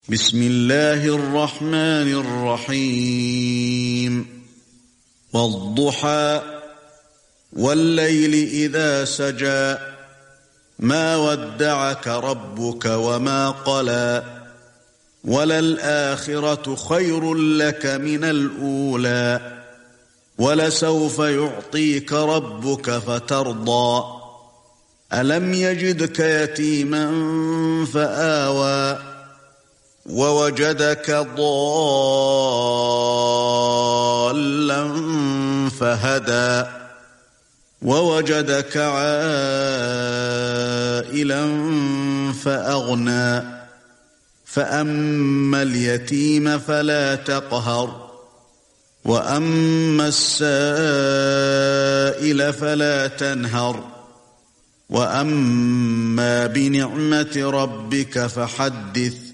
بسم الله الرحمن الرحيم والضحى والليل إذا سجى ما ودعك ربك وما قلى وللآخرة خير لك من الأولى ولسوف يعطيك ربك فترضى ألم يجدك يتيما فآوى ووجدك ضالا فهدى ووجدك عائلا فأغنى فأما اليتيم فلا تقهر وأما السائل فلا تنهر وأما بنعمة ربك فحدث